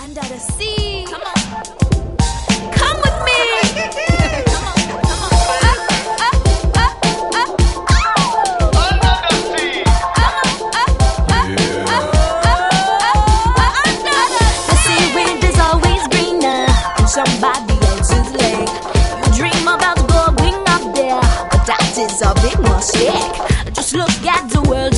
Under the sea. Come on. Come with me. Come on. Come on. Under the sea. The sea wind is always greener in somebody else's lake. You dream about going up there, but that is a big mistake. Just look at the world